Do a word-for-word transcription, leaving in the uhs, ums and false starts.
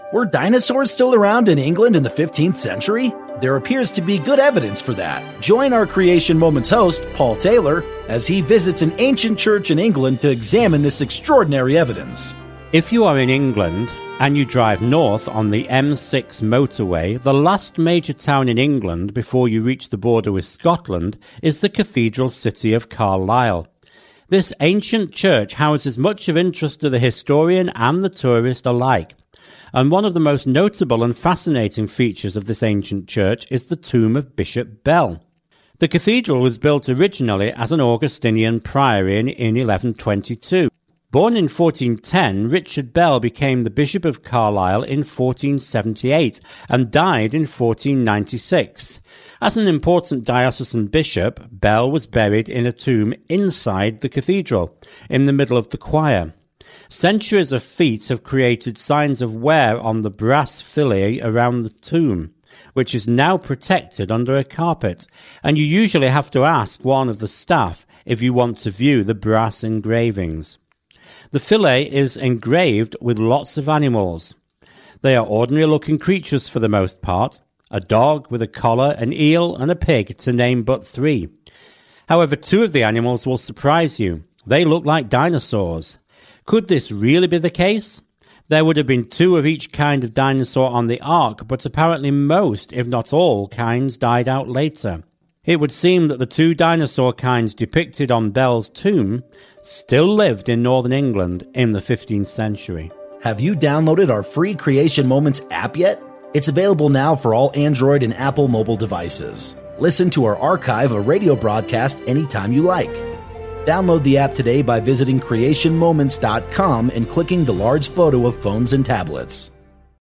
Were dinosaurs still around in England in the fifteenth century? There appears to be good evidence for that. Join our Creation Moments host, Paul Taylor, as he visits an ancient church in England to examine this extraordinary evidence. If you are in England and you drive north on the M six motorway, the last major town in England before you reach the border with Scotland is the cathedral city of Carlisle. This ancient church houses much of interest to the historian and the tourist alike. And one of the most notable and fascinating features of this ancient church is the tomb of Bishop Bell. The cathedral was built originally as an Augustinian priory in, in eleven twenty-two. Born in fourteen ten, Richard Bell became the Bishop of Carlisle in fourteen seventy-eight and died in fourteen ninety-six. As an important diocesan bishop, Bell was buried in a tomb inside the cathedral, in the middle of the choir. Centuries of feet have created signs of wear on the brass fillet around the tomb, which is now protected under a carpet, and you usually have to ask one of the staff if you want to view the brass engravings. The fillet is engraved with lots of animals. They are ordinary-looking creatures for the most part, a dog with a collar, an eel, and a pig, to name but three. However, two of the animals will surprise you. They look like dinosaurs. Could this really be the case? There would have been two of each kind of dinosaur on the ark, but apparently most, if not all, kinds died out later. It would seem that the two dinosaur kinds depicted on Bell's tomb still lived in northern England in the fifteenth century. Have you downloaded our free Creation Moments app yet? It's available now for all Android and Apple mobile devices. Listen to our archive of radio broadcast anytime you like. Download the app today by visiting creation moments dot com and clicking the large photo of phones and tablets.